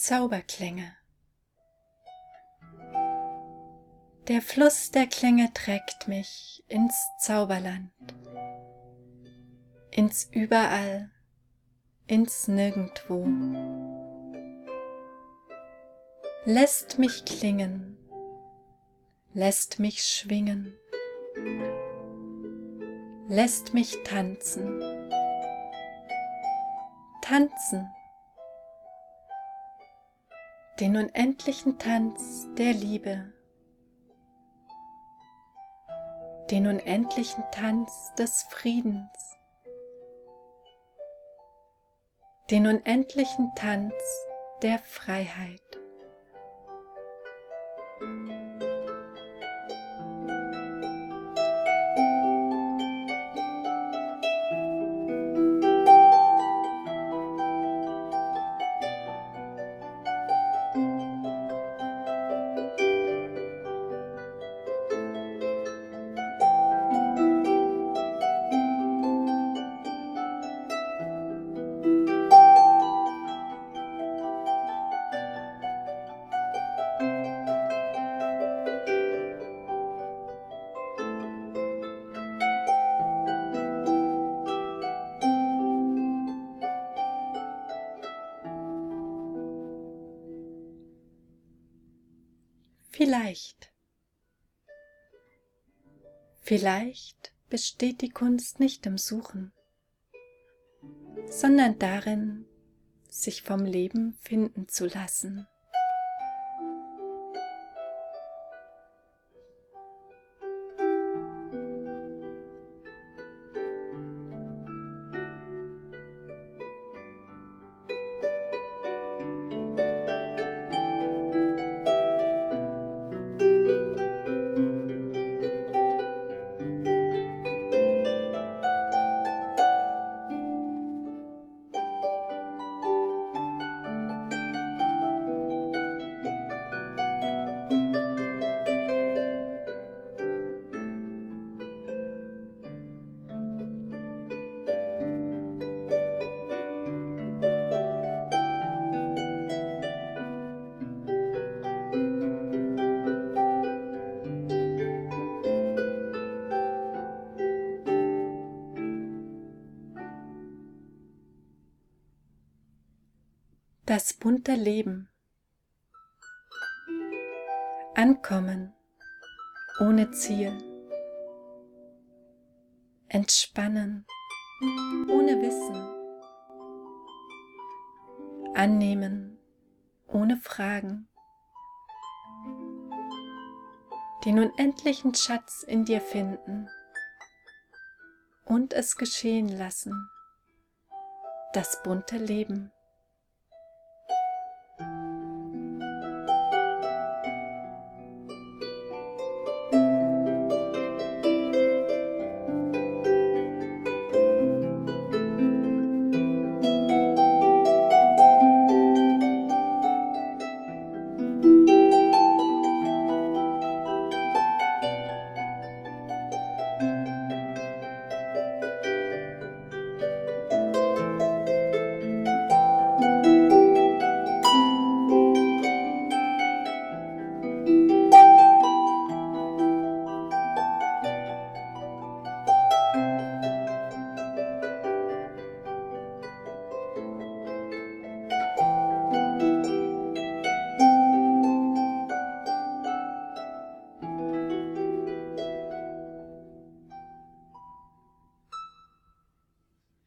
Zauberklänge. Der Fluss der Klänge trägt mich ins Zauberland, ins Überall, ins Nirgendwo. Lässt mich klingen, lässt mich schwingen, lässt mich tanzen, tanzen, den unendlichen Tanz der Liebe, den unendlichen Tanz des Friedens, den unendlichen Tanz der Freiheit. Vielleicht besteht die Kunst nicht im Suchen, sondern darin, sich vom Leben finden zu lassen. Das bunte Leben. Ankommen ohne Ziel. Entspannen ohne Wissen. Annehmen ohne Fragen. Den unendlichen Schatz in dir finden und es geschehen lassen. Das bunte Leben.